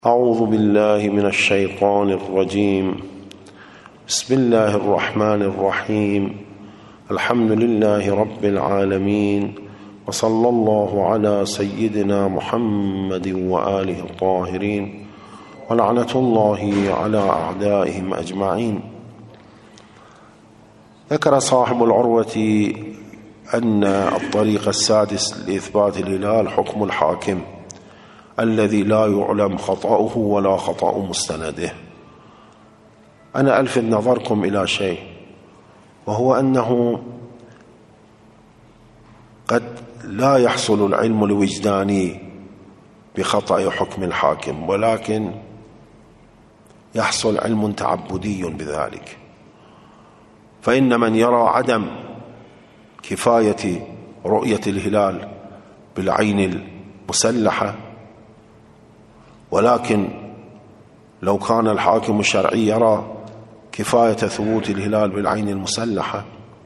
أعوذ بالله من الشيطان الرجيم. بسم الله الرحمن الرحيم. الحمد لله رب العالمين، وصلى الله على سيدنا محمد وآله الطاهرين، ولعنة الله على أعدائهم أجمعين. ذكر صاحب العروة أن الطريق السادس لإثبات الهلال حكم الحاكم الذي لا يعلم خطأه ولا خطأ مستنده. أنا ألفت نظركم إلى شيء، وهو أنه قد لا يحصل العلم الوجداني بخطأ حكم الحاكم، ولكن يحصل علم تعبدي بذلك. فإن من يرى عدم كفاية رؤية الهلال بالعين المسلحة، ولكن لو كان الحاكم الشرعي يرى كفاية ثبوت الهلال بالعين المسلحة،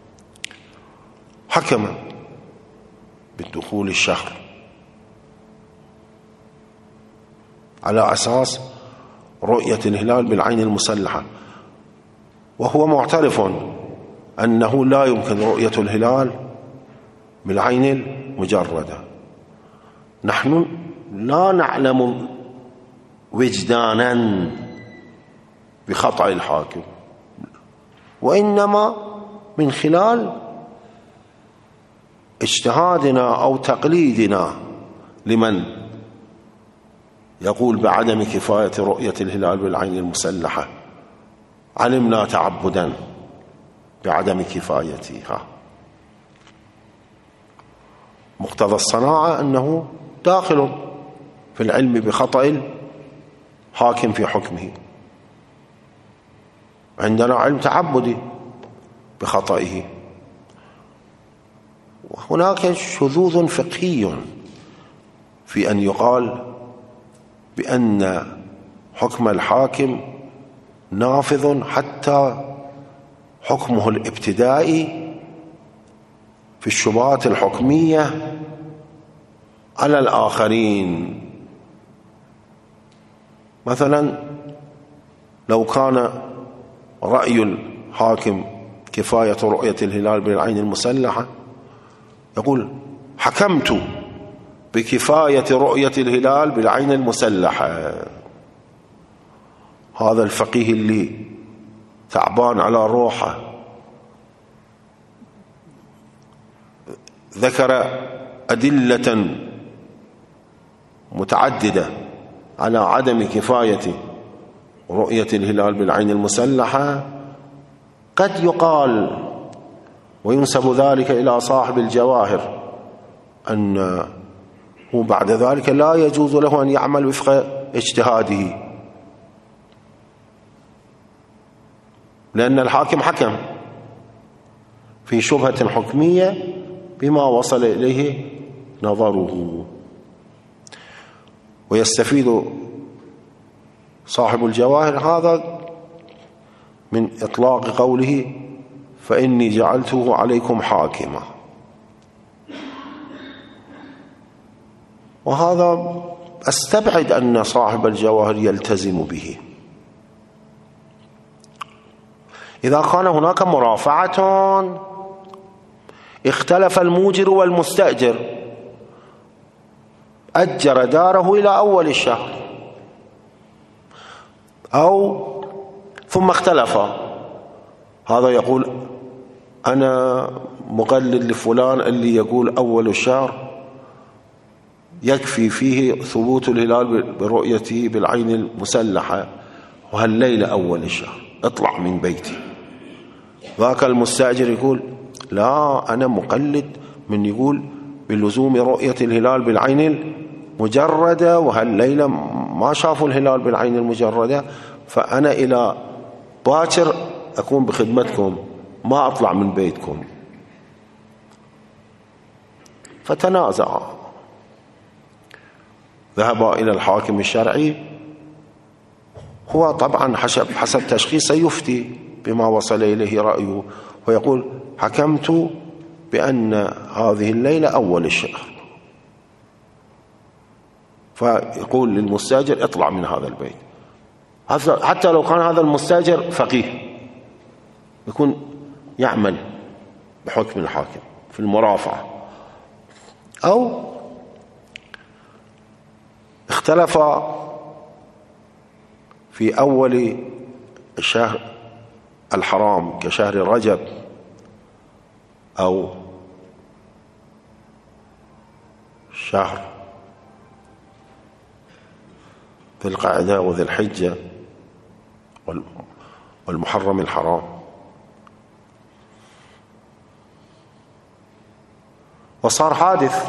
حكم بالدخول الشهر على أساس رؤية الهلال بالعين المسلحة، وهو معترف أنه لا يمكن رؤية الهلال بالعين المجردة. نحن لا نعلم وجدانا بخطأ الحاكم، وإنما من خلال اجتهادنا أو تقليدنا لمن يقول بعدم كفاية رؤية الهلال بالعين المسلحة، علمنا تعبدا بعدم كفايتها. مقتضى الصناعة أنه داخل في العلم بخطأ حاكم في حكمه. عندنا علم تعبدي بخطئه، وهناك شذوذ فقهي في أن يقال بأن حكم الحاكم نافذ حتى حكمه الابتدائي في الشبهات الحكمية على الآخرين. مثلا لو كان رأي الحاكم كفاية رؤية الهلال بالعين المسلحة، يقول حكمت بكفاية رؤية الهلال بالعين المسلحة. هذا الفقيه اللي تعبان على روحه ذكر أدلة متعددة على عدم كفاية رؤية الهلال بالعين المسلحة، قد يقال وينسب ذلك إلى صاحب الجواهر أنه بعد ذلك لا يجوز له أن يعمل وفق اجتهاده، لأن الحاكم حكم في شبهة حكمية بما وصل إليه نظره. ويستفيد صاحب الجواهر هذا من إطلاق قوله فإني جعلته عليكم حاكما، وهذا أستبعد أن صاحب الجواهر يلتزم به. إذا كان هناك مرافعة اختلف الموجر والمستأجر، أجر داره إلى أول الشهر أو ثم اختلفا، هذا يقول أنا مقلد لفلان اللي يقول أول الشهر يكفي فيه ثبوت الهلال برؤيته بالعين المسلحة، وهالليلة أول الشهر اطلع من بيتي. ذاك المستأجر يقول لا، أنا مقلد من يقول بلزوم رؤية الهلال بالعين المجردة، وهالليلة ما شافوا الهلال بالعين المجردة، فأنا إلى باكر أكون بخدمتكم، ما أطلع من بيتكم. فتنازع، ذهب إلى الحاكم الشرعي، هو طبعا حسب تشخيصه يفتي بما وصل إليه رأيه، ويقول حكمت بأن هذه الليلة أول الشهر. فيقول للمستاجر اطلع من هذا البيت، حتى لو كان هذا المستاجر فقيه يكون يعمل بحكم الحاكم في المرافعة. أو اختلف في أول الشهر الحرام كشهر رجب أو شهر ذي القعدة وذي الحجة والمحرم الحرام، وصار حادث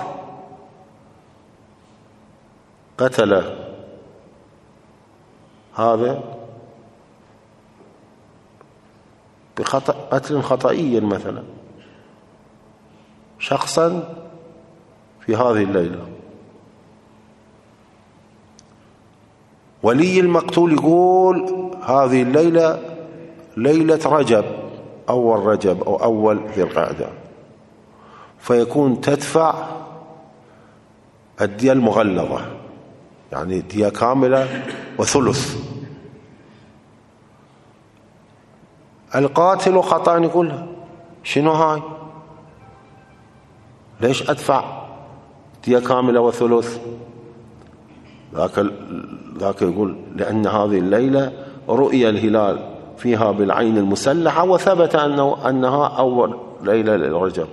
قتل هذا قتل خطئيا مثلا شخصا في هذه الليلة، ولي المقتول يقول هذه الليلة ليلة رجب، أول رجب أو أول ذي القعدة، فيكون تدفع الدية المغلظة، يعني دية كاملة وثلث. القاتل خطأ يقول شنو هاي؟ ليش أدفع دية كاملة وثلث؟ ذاك يقول لأن هذه الليلة رؤيا الهلال فيها بالعين المسلحة وثبت أنها أول ليلة للرجب.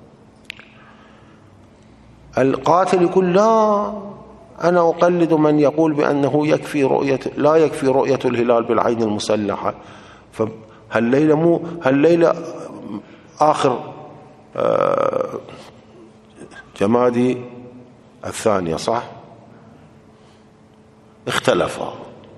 القاتل يقول لا، أنا أقلد من يقول بأنه لا يكفي رؤية الهلال بالعين المسلحة، هالليلة آخر جمادي الثانية صح؟ اختلفا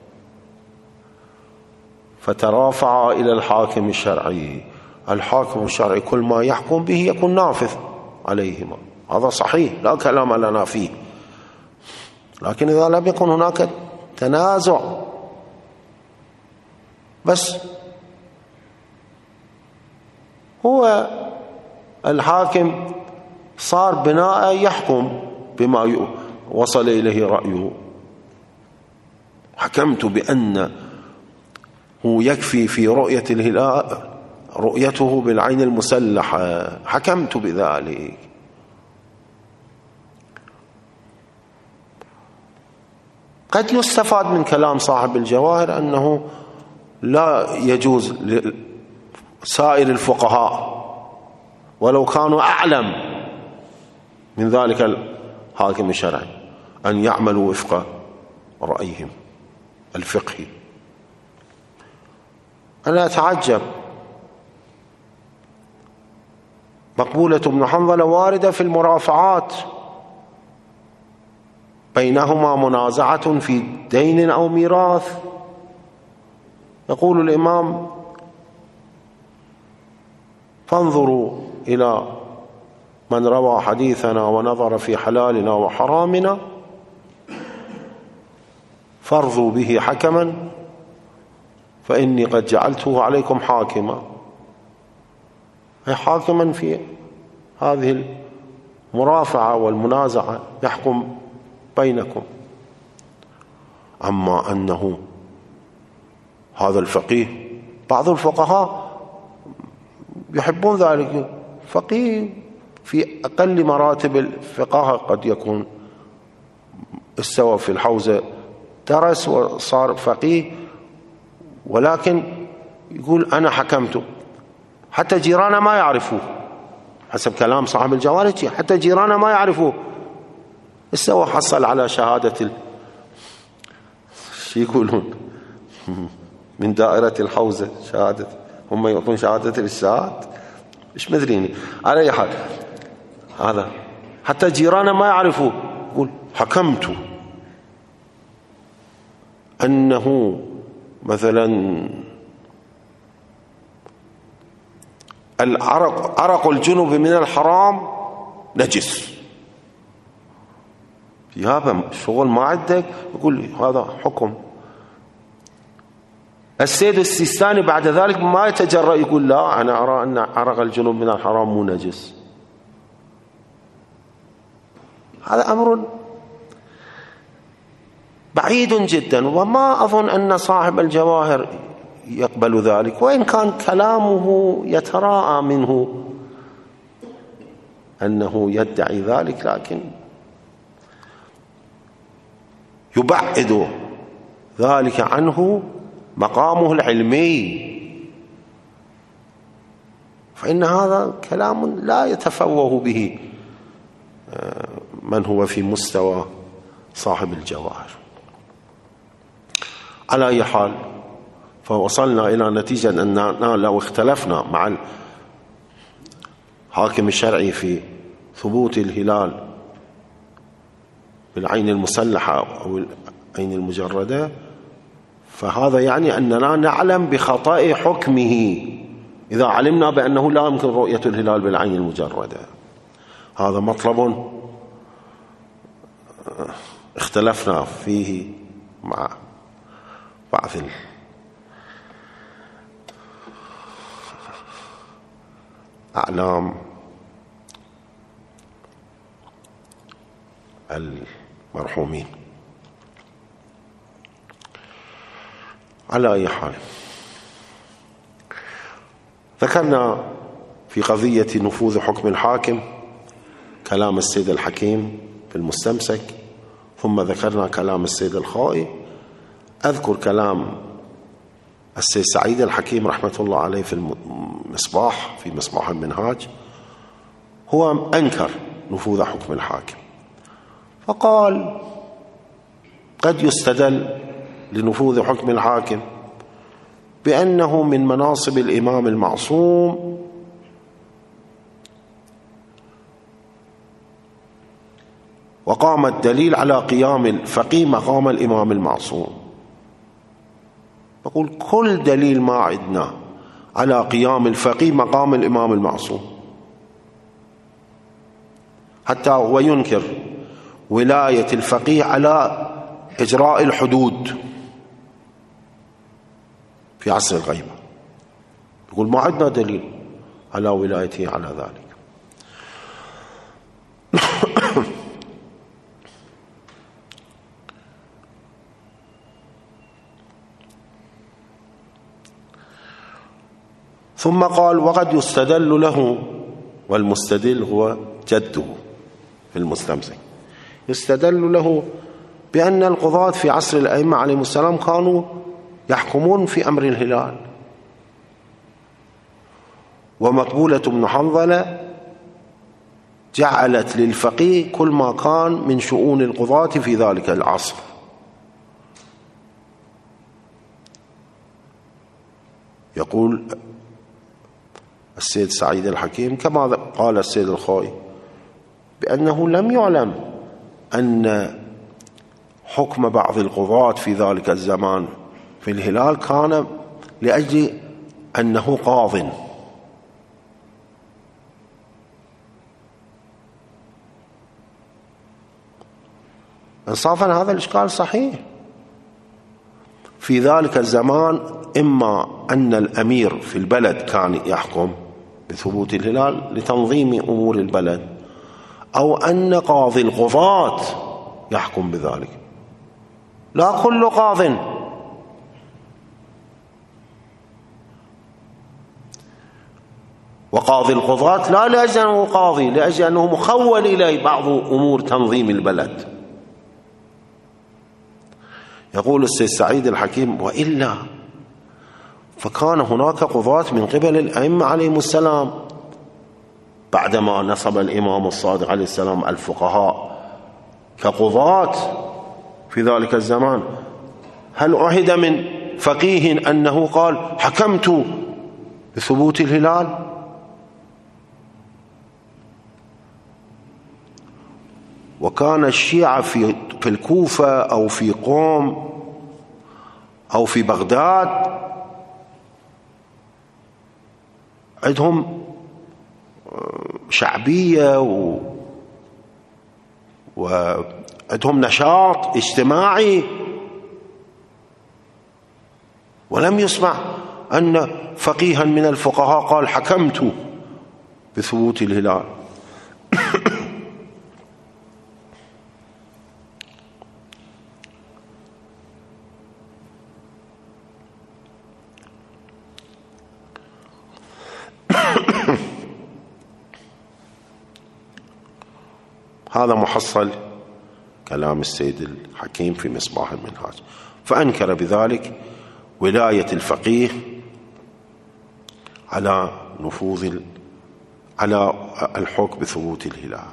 فترافعا إلى الحاكم الشرعي. الحاكم الشرعي كل ما يحكم به يكون نافذ عليهما، هذا صحيح لا كلام لنا فيه، لكن إذا لم يكن هناك تنازع بس هو الحاكم صار بناء يحكم بما وصل إليه رأيه، حكمت بأنه يكفي في رؤية الهلال رؤيته بالعين المسلحة، حكمت بذلك. قد يستفاد من كلام صاحب الجواهر أنه لا يجوز لسائر الفقهاء ولو كانوا أعلم من ذلك الحاكم الشرعي أن يعملوا وفق رأيهم الفقهي. أنا أتعجب، مقبولة بن حنظلة واردة في المرافعات بينهما منازعة في دين أو ميراث، يقول الإمام فانظروا إلى من روى حديثنا ونظر في حلالنا وحرامنا فارضوا به حكما فإني قد جعلته عليكم حاكما، أي حاكما في هذه المرافعة والمنازعة يحكم بينكم. أما أنه هذا الفقيه، بعض الفقهاء يحبون ذلك، فقيه في أقل مراتب الفقه قد يكون استوى في الحوزة درس وصار فقيه، ولكن يقول أنا حكمت، حتى جيرانه ما يعرفوه، حسب كلام صاحب الجوارح حتى جيرانه ما يعرفوه، استوى حصل على شهادة شو يقولون من دائرة الحوزة، شهادة هم يقولون شهادة الإرشاد مش مدريني، على أي حال هذا حتى جيرانه ما يعرفوه، يقول حكمت أنه مثلا عرق الجنب من الحرام نجس، يابا شغل ما عندك، يقول هذا حكم. السيد السيستاني بعد ذلك ما يتجرأ يقول لا أنا أرى أن عرق الجنب من الحرام مو نجس. هذا أمر بعيد جدا، وما أظن أن صاحب الجواهر يقبل ذلك، وإن كان كلامه يتراءى منه أنه يدعي ذلك، لكن يبعد ذلك عنه مقامه العلمي، فإن هذا كلام لا يتفوه به من هو في مستوى صاحب الجواهر. على أي حال، فوصلنا إلى نتيجة أننا لو اختلفنا مع الحاكم الشرعي في ثبوت الهلال بالعين المسلحة أو العين المجردة، فهذا يعني أننا نعلم بخطأ حكمه إذا علمنا بأنه لا يمكن رؤية الهلال بالعين المجردة. هذا مطلب اختلفنا فيه مع بعض الأعلام المرحومين. على أي حال، ذكرنا في قضية نفوذ حكم الحاكم كلام السيد الحكيم في المستمسك، ثم ذكرنا كلام السيد الخائي. أذكر كلام السيد سعيد الحكيم رحمة الله عليه في المصباح، في مصباح المنهاج. هو أنكر نفوذ حكم الحاكم، فقال قد يستدل لنفوذ حكم الحاكم بأنه من مناصب الإمام المعصوم، وقام الدليل على قيام الفقيه مقام الإمام المعصوم. بقول كل دليل ما عندنا على قيام الفقيه مقام الإمام المعصوم، حتى هو ينكر ولاية الفقيه على إجراء الحدود في عصر الغيبة. يقول ما عندنا دليل على ولايته على ذلك. ثم قال وقد يستدل له، والمستدل هو جده في المستمسك، يستدل له بأن القضاة في عصر الأئمة عليهم السلام كانوا يحكمون في أمر الهلال، ومقبولة بن حنظلة جعلت للفقيه كل ما كان من شؤون القضاة في ذلك العصر. يقول السيد سعيد الحكيم كما قال السيد الخوئي بأنه لم يعلم أن حكم بعض القضاة في ذلك الزمان في الهلال كان لأجل أنه قاضٍ، إنصافا هذا الإشكال صحيح. في ذلك الزمان إما أن الأمير في البلد كان يحكم بثبوت الهلال لتنظيم أمور البلد، أو أن قاضي القضاة يحكم بذلك. لا كل قاضٍ، وقاضي القضاة لا لأجل أنه قاضي، لأجل أنه مخول إليه بعض أمور تنظيم البلد. يقول السيد سعيد الحكيم وإلا فكان هناك قضاة من قبل الأئمة عليهم السلام بعدما نصب الإمام الصادق عليه السلام الفقهاء كقضاة في ذلك الزمان. هل عهد من فقيه أنه قال حكمت بثبوت الهلال؟ وكان الشيعة في الكوفة أو في قوم أو في بغداد عندهم شعبية وعندهم نشاط اجتماعي، ولم يسمع أن فقيها من الفقهاء قال حكمت بثبوت الهلال. هذا محصل كلام السيد الحكيم في مصباح المنهاج. فأنكر بذلك ولاية الفقيه على نفوذ على الحكم بثبوت الهلال.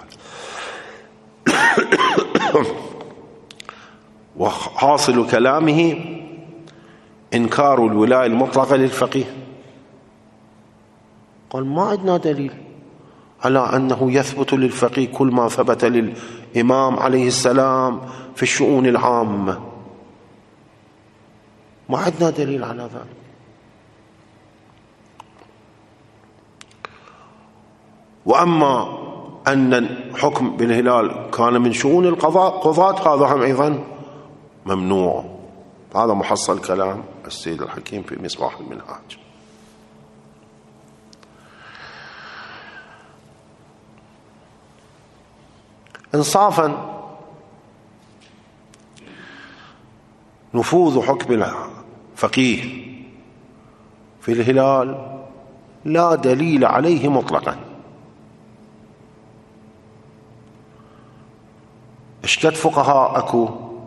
وحاصل كلامه إنكار الولاية المطلقة للفقيه. قال ما عندنا دليل على أنه يثبت للفقيه كل ما ثبت للإمام عليه السلام في الشؤون العامة، ما عندنا دليل على ذلك. وأما أن الحكم بالهلال كان من شؤون القضاة هذا هم أيضا ممنوع. هذا محصل كلام السيد الحكيم في مصباح المنهاج. إنصافا نفوذ حكم الفقيه في الهلال لا دليل عليه مطلقا. اشكت فقهاء اكو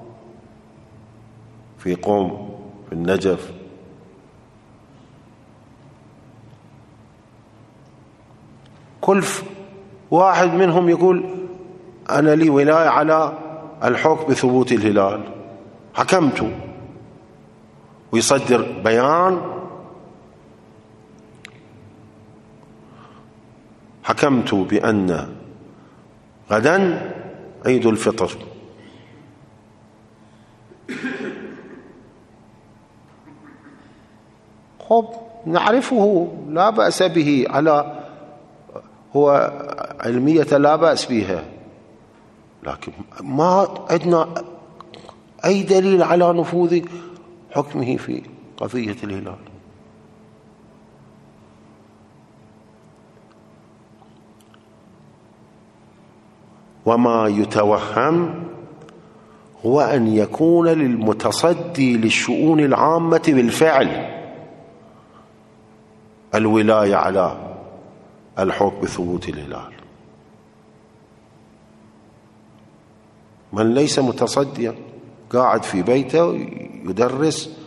في قوم في النجف كل واحد منهم يقول أنا لي ولاية على الحكم بثبوت الهلال، حكمت، ويصدر بيان حكمت بأن غدا عيد الفطر، خب نعرفه لا بأس به، على هو علمية لا بأس بها، لكن ما عندنا أي دليل على نفوذ حكمه في قضية الهلال. وما يتوهم هو أن يكون للمتصدي للشؤون العامة بالفعل الولاية على الحكم بثبوت الهلال. من ليس متصديا قاعد في بيته يدرس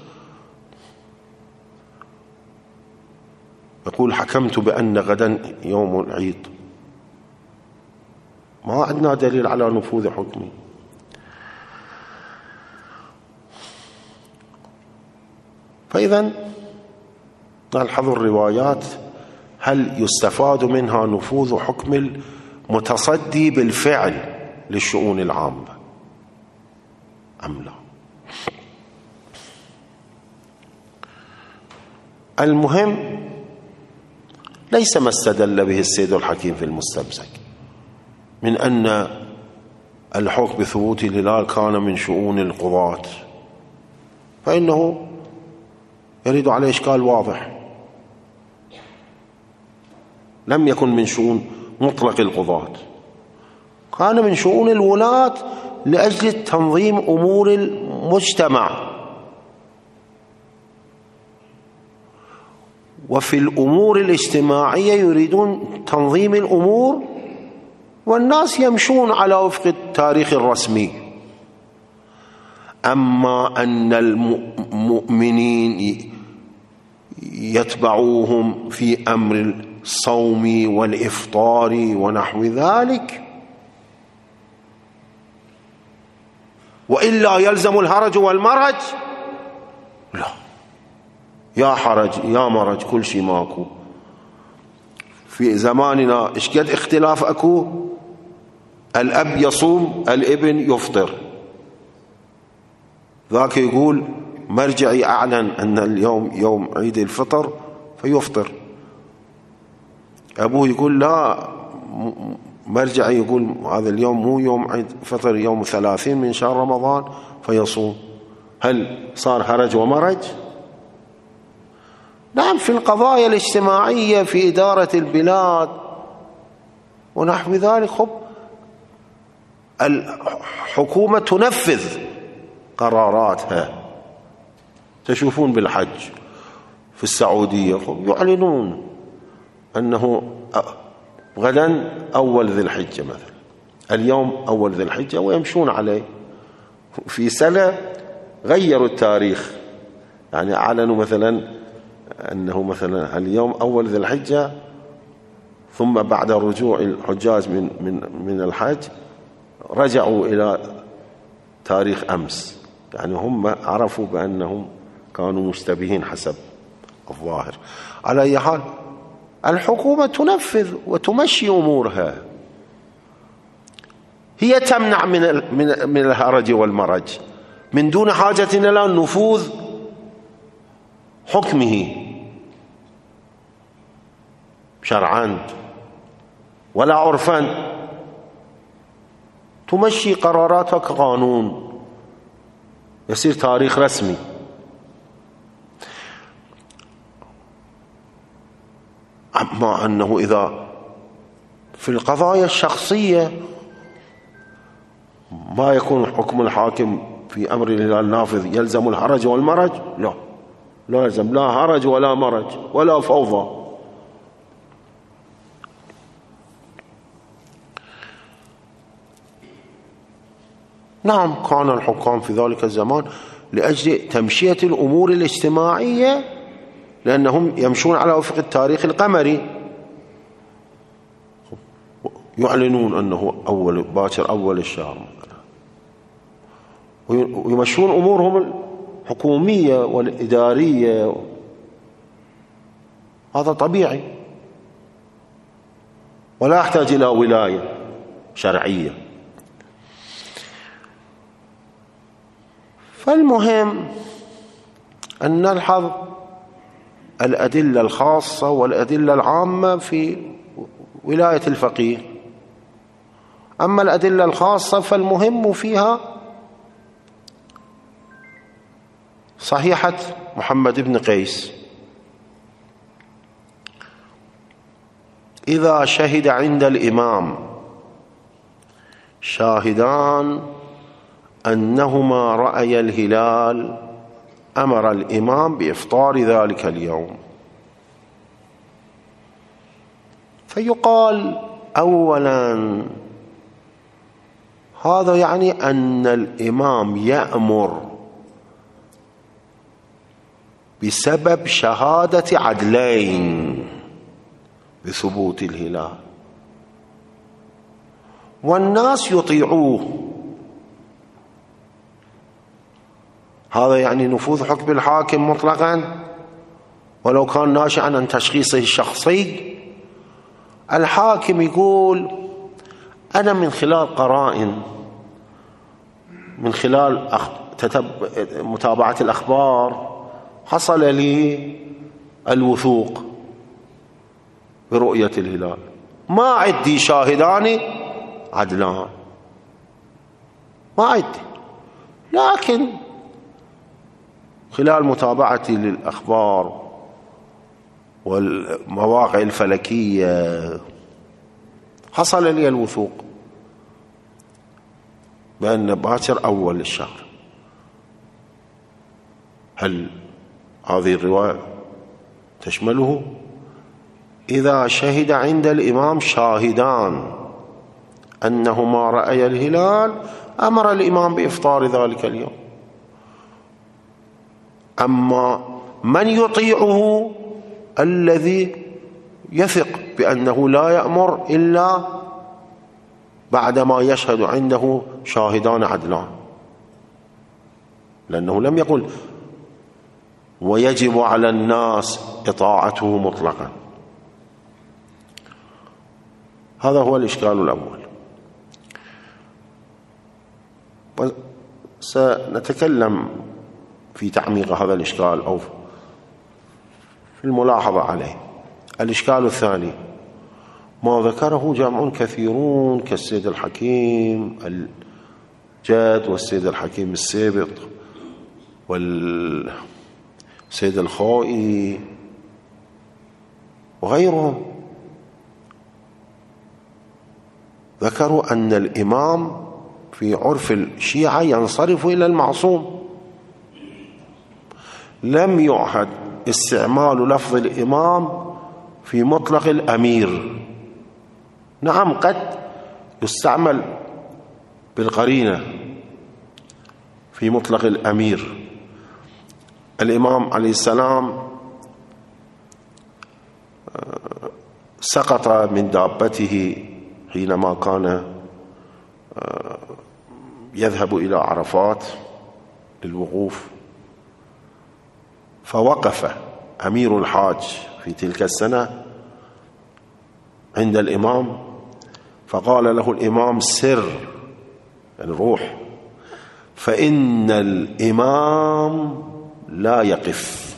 يقول حكمت بأن غدا يوم العيد، ما عندنا دليل على نفوذ حكمه. فإذا نلحظ الروايات هل يستفاد منها نفوذ حكم المتصدي بالفعل للشؤون العامة أم لا؟ المهم ليس ما استدل به السيد الحكيم في المستمسك من أن الحكم بثبوت الهلال كان من شؤون القضاة، فإنه يريد عليه إشكال واضح. لم يكن من شؤون مطلق القضاة، كان من شؤون الولاة لأجل تنظيم أمور المجتمع. وفي الأمور الاجتماعية يريدون تنظيم الأمور، والناس يمشون على وفق التاريخ الرسمي. أما أن المؤمنين يتبعوهم في أمر الصوم والإفطار ونحو ذلك، وإلا يلزم الهرج والمرج، لا، يا حرج يا مرج كل شيء ماكو. في زماننا ايش قد اختلاف اكو، الأب يصوم الابن يفطر، ذاك يقول مرجعي أعلن أن اليوم يوم عيد الفطر فيفطر، أبوه يقول لا مرجعي يقول هذا اليوم مو يوم عيد فطر، يوم 30 من شهر رمضان فيصوم. هل صار هرج ومرج؟ نعم، في القضايا الاجتماعية في إدارة البلاد ونحو ذلك خب الحكومة تنفذ قراراتها. تشوفون بالحج في السعودية يعلنون أنه غدا أول ذي الحجة مثلا اليوم أول ذي الحجة ويمشون عليه. في سنة غيروا التاريخ، يعني أعلنوا مثلا أنه مثلا اليوم أول ذي الحجة، ثم بعد رجوع الحجاج من الحج رجعوا إلى تاريخ أمس. يعني هم عرفوا بأنهم كانوا مشتبهين حسب الظاهر. على أي حال الحكومة تنفذ وتمشي أمورها، هي تمنع من الهرج والمرج من دون حاجة إلى نفوذ حكمه شرعا ولا عرفا، تمشي قراراتها كقانون يصير تاريخ رسمي. أما أنه إذا في القضايا الشخصية ما يكون حكم الحاكم في أمر الهلال نافذ يلزم الهرج والمرج، لا يلزم لا هرج ولا مرج ولا فوضى. نعم كان الحكام في ذلك الزمان لأجل تمشية الأمور الاجتماعية، لأنهم يمشون على وفق التاريخ القمري، يعلنون أنه باكر أول الشهر، ويمشون أمورهم الحكومية والإدارية. هذا طبيعي ولا يحتاج إلى ولاية شرعية. فالمهم أن نلحظ الأدلة الخاصة والأدلة العامة في ولاية الفقيه. أما الأدلة الخاصة فالمهم فيها صحيحة محمد بن قيس: إذا شهد عند الإمام شاهدان أنهما رأيا الهلال أمر الإمام بإفطار ذلك اليوم. فيقال أولا هذا يعني أن الإمام يأمر بسبب شهادة عدلين بثبوت الهلال، والناس يطيعوه. هذا يعني نفوذ حكم الحاكم مطلقا ولو كان ناشئا عن تشخيصه الشخصي. الحاكم يقول أنا من خلال قرائن، من خلال متابعة الأخبار، حصل لي الوثوق برؤية الهلال، ما عندي شاهدان عدلان، ما عندي، لكن خلال متابعتي للأخبار والمواقع الفلكية حصل لي الوثوق بأن باكر أول الشهر. هل هذه الرواية تشمله؟ إذا شهد عند الإمام شاهدان أنهما رأيا الهلال أمر الإمام بإفطار ذلك اليوم. أما من يطيعه الذي يثق بأنه لا يأمر إلا بعدما يشهد عنده شاهدان عدلان، لأنه لم يقل ويجب على الناس إطاعته مطلقا. هذا هو الإشكال الأول. وسنتكلم في تعميق هذا الإشكال أو في الملاحظة عليه. الإشكال الثاني ما ذكره جمع كثيرون كالسيد الحكيم الجاد والسيد الحكيم السابق والسيد الخوئي وغيرهم، ذكروا أن الإمام في عرف الشيعة ينصرف إلى المعصوم. لم يعهد استعمال لفظ الإمام في مطلق الأمير. نعم قد يستعمل بالقرينة في مطلق الأمير. الإمام عليه السلام سقط من دابته حينما كان يذهب إلى عرفات للوقوف، فوقف أمير الحاج في تلك السنة عند الإمام، فقال له الإمام: سر، يعني روح، فإن الإمام لا يقف،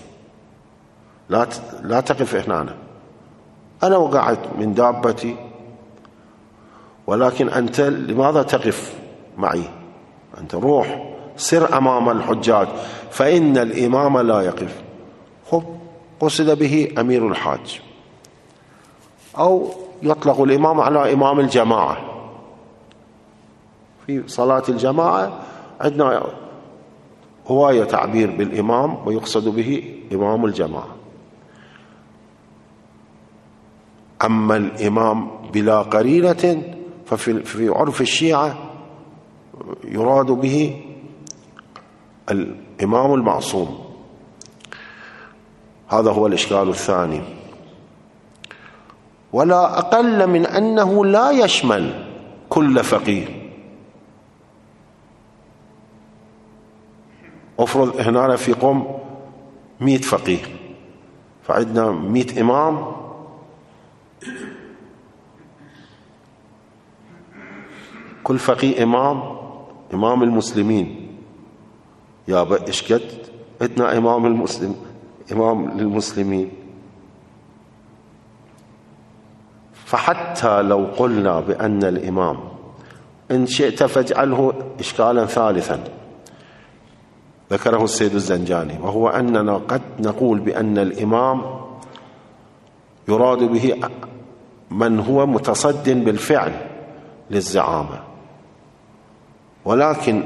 لا تقف هنا، أنا وقعت من دابتي، ولكن أنت لماذا تقف معي؟ أنت روح، سر أمام الحجاج، فإن الإمام لا يقف. قصد به أمير الحاج، أو يطلق الإمام على إمام الجماعة. في صلاة الجماعة عندنا هواية تعبير بالإمام، ويقصد به إمام الجماعة. أما الإمام بلا قرينة ففي عرف الشيعة يراد به الإمام المعصوم. هذا هو الإشكال الثاني. ولا أقل من أنه لا يشمل كل فقيه. أفرض هنا في قوم 100 فقيه، فعندنا 100 إمام، كل فقيه إمام المسلمين. يا إيش قد عندنا إمام للمسلمين. فحتى لو قلنا بأن الإمام، إن شئت فاجعله إشكالا ثالثا ذكره السيد الزنجاني، وهو أننا قد نقول بأن الإمام يراد به من هو متصد بالفعل للزعامة، ولكن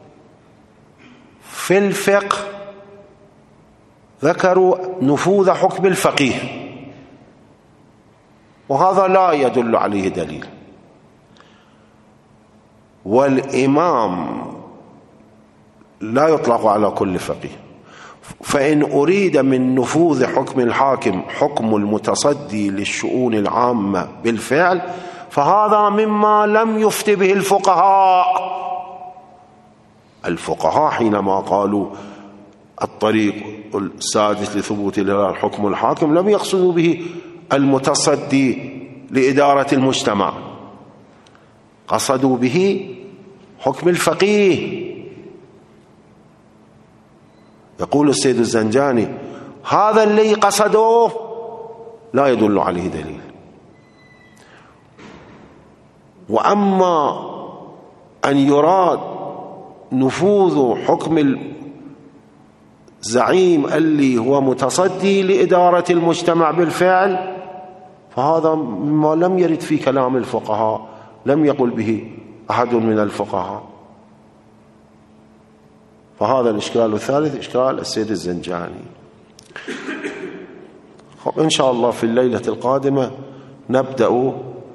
في الفقه ذكروا نفوذ حكم الفقيه، وهذا لا يدل عليه دليل. والإمام لا يطلق على كل فقيه، فإن أريد من نفوذ حكم الحاكم حكم المتصدي للشؤون العامة بالفعل، فهذا مما لم يفت به الفقهاء. الفقهاء حينما قالوا الطريق السادس لثبوت الحكم الحاكم لم يقصدوا به المتصدي لإدارة المجتمع، قصدوا به حكم الفقيه. يقول السيد الزنجاني: هذا اللي قصدوه لا يدل عليه دليل. وأما أن يراد نفوذ حكم الزعيم اللي هو متصدي لإدارة المجتمع بالفعل، فهذا مما لم يرد في كلام الفقهاء، لم يقل به أحد من الفقهاء. فهذا الإشكال الثالث إشكال السيد الزنجاني. إن شاء الله في الليلة القادمة نبدأ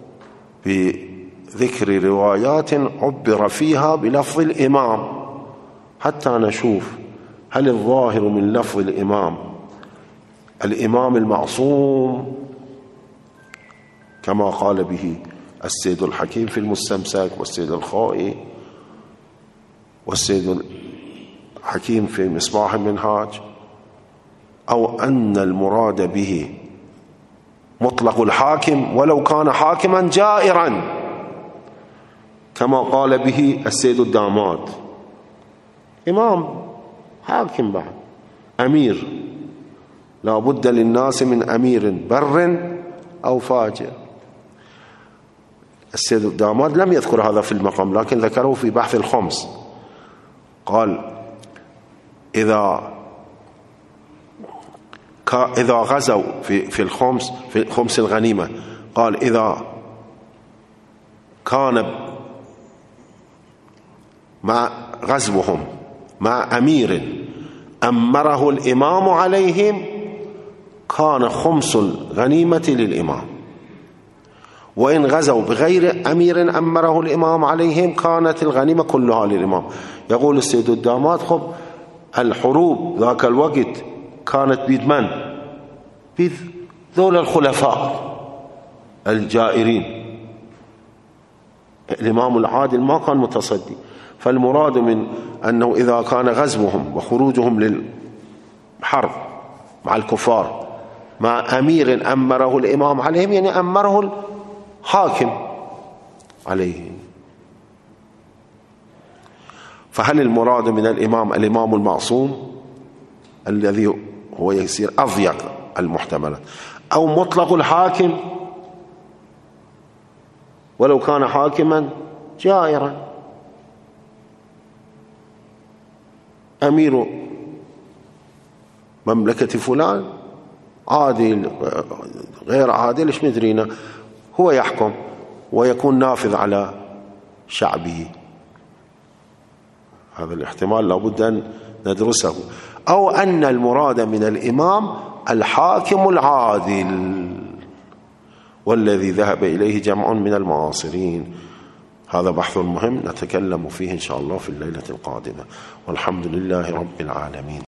بذكر روايات عبر فيها بلفظ الإمام، حتى نشوف هل الظاهر من لفظ الإمام المعصوم كما قال به السيد الحكيم في المستمسك، والسيد الخائي، والسيد الحكيم في مصباح المنهاج، أو أن المراد به مطلق الحاكم ولو كان حاكما جائرا كما قال به السيد الداماد، إمام حاكم بعد أمير، لا بد للناس من أمير بر أو فاجر. السيد الداماد لم يذكر هذا في المقام، لكن ذكره في بحث الخمس. قال: إذا غزوا في الخمس، في خمس الغنيمة، قال: إذا كان مع غزوهم مع أمير أمره الإمام عليهم كان خمس الغنيمة للإمام، وإن غزوا بغير أمير أمره الإمام عليهم كانت الغنيمة كلها للإمام. يقول السيد الداماد خب الحروب ذاك الوقت كانت بيد من؟ بيد ذول الخلفاء الجائرين، الإمام العادل ما كان متصدي. فالمراد من أنه إذا كان غزوهم وخروجهم للحرب مع الكفار مع أمير أمره الإمام عليهم، يعني أمره الحاكم عليه. فهل المراد من الإمام المعصوم الذي هو يصير أضيق المحتملات، أو مطلق الحاكم ولو كان حاكما جائرا؟ أمير مملكة فلان عادل غير عادل ايش مدرينا، هو يحكم ويكون نافذ على شعبه. هذا الاحتمال لابد أن ندرسه. أو أن المراد من الإمام الحاكم العادل والذي ذهب إليه جمع من المعاصرين. هذا بحث مهم نتكلم فيه إن شاء الله في الليلة القادمة، والحمد لله رب العالمين.